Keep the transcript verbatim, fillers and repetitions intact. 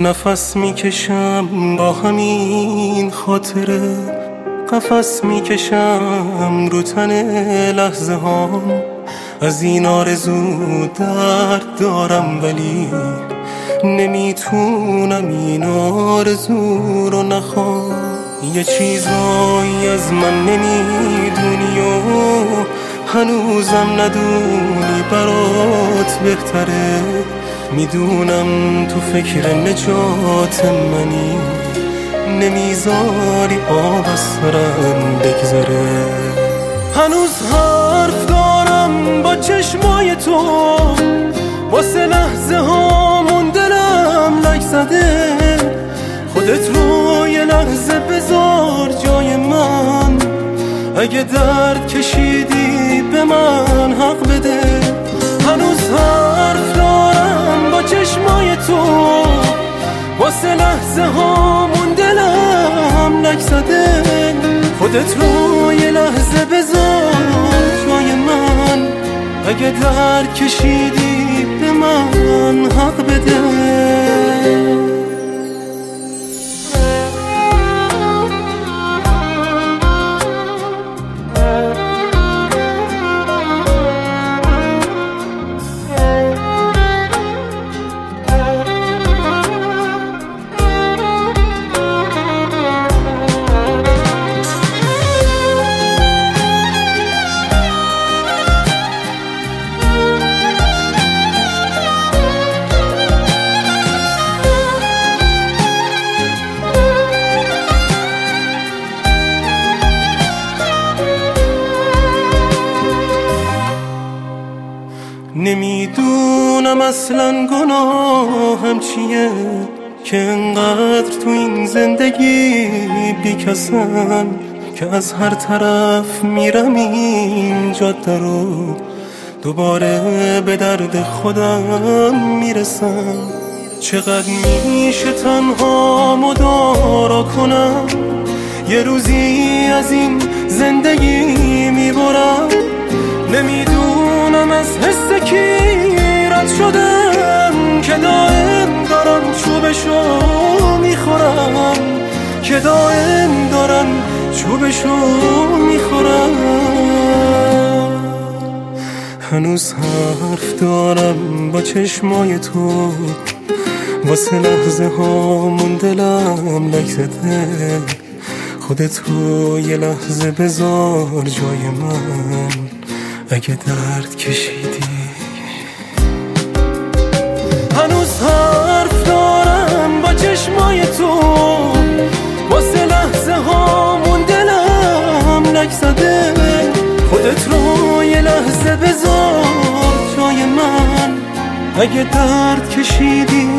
نفس میکشم با همین خاطره، قفس میکشم رو تن لحظه هام. از این آرزو درد دارم ولی نمیتونم این آرزو رو نخوام. یه چیزایی از من نمیدونی و هنوزم ندونی، برات بهتره. میدونم تو فکر نجات منی، نمیذاری آب از سرم بگذره. هنوز حرف دارم با چشمای تو، واسه لحظه هامون دلم لک زده. خودت رو یه لحظه بذار جای من، اگه درد کشیدی به من حق بده. هنوز حرف دارم با چشمای تو، واسه لحظه هامون دلم لک زده. خودت رو یه لحظه بذار جای من، اگه درد کشیدی به من حق بده. نمیدونم اصلا گناهم چیه که انقدر تو این زندگی بیکسم، که از هر طرف میرم این جاده رو دوباره به درد خودم میرسم. چقدر میشه تنها مدارا کنم، یه روزی از این زندگی میبرم. نمیدونم از حس کی رد شدم، که دائم دارم چوبشو میخورم، که دائم دارم چوبشو میخورم. هنوز حرف دارم با چشمای تو، واسه لحظه هامون دلم لک زده. خودت رو یه لحظه بذار جای من، اگه درد کشیدی. هنوز حرف دارم با چشمای تو، واسه لحظه هامون دلم لک زده. خودت رو یه لحظه بذار جای من، اگه درد کشیدی